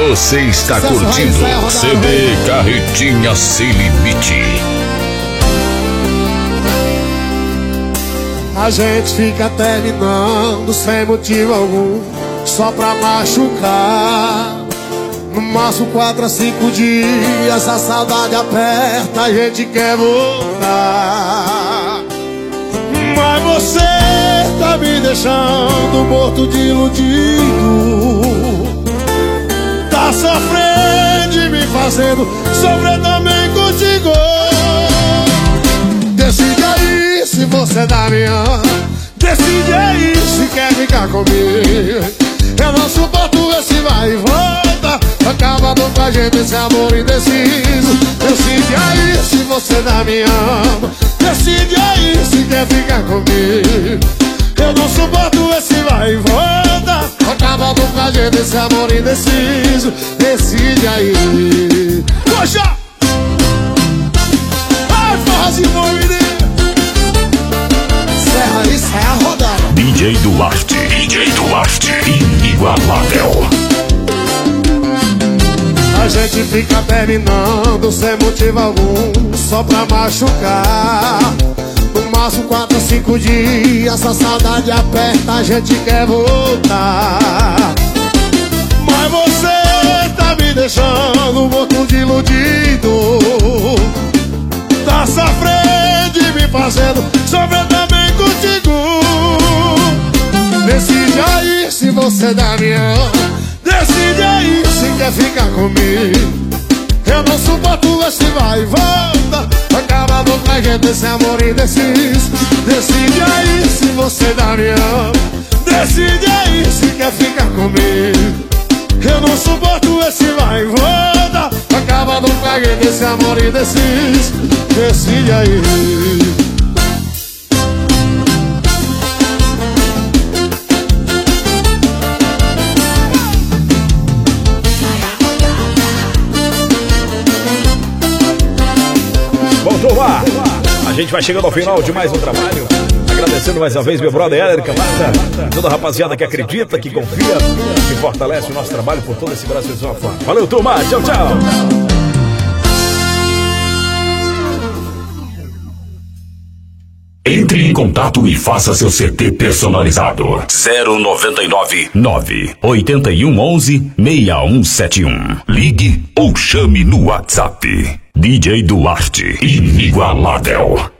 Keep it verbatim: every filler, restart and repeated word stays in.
Você está curtindo C D Carretinha Sem Limite. A gente fica terminando sem motivo algum, só pra machucar. No máximo quatro a cinco dias, a saudade aperta, a gente quer voltar. Mas você tá me deixando morto de iludido, tá sofrendo e me fazendo sofrer também contigo. Decide aí se você dá minha, decide aí se quer ficar comigo. Eu não suporto esse vai e volta, acabando com a gente esse amor indeciso. Decide aí se você dá me ama, decide aí se quer ficar comigo. Eu não suporto esse vai e volta, acabando com a gente esse amor indeciso. Decide aí. Poxa! Ai, forrozinho bom, menino! Serra e serra rodada. D J Duarte, D J Duarte, inigualável. A gente fica terminando sem motivo algum, só pra machucar. No máximo quatro a cinco dias, a saudade aperta, a gente quer voltar. Mas você tá me deixando morto de iludido, tá sofrendo e me fazendo sofrer também contigo. Decide aí se você dá minha, decide aí se quer ficar comigo. Eu não suporto esse vai e volta, acabando com a gente esse amor indeciso. Decide aí se você dá minha, decide aí se quer ficar comigo. Eu não suporto esse vai e volta, acabando com a gente esse amor indeciso. Decide aí. Turma, a gente vai chegando ao final de mais um trabalho. Agradecendo mais uma vez meu brother Éder Camata, toda a rapaziada que acredita, que confia, que fortalece o nosso trabalho por todo esse Brasil afora. Valeu, turma, tchau, tchau. Entre em contato e faça seu C D personalizado. zero noventa e nove, nove oito um onze, seis um sete um. Ligue ou chame no WhatsApp. D J Duarte, inigualável.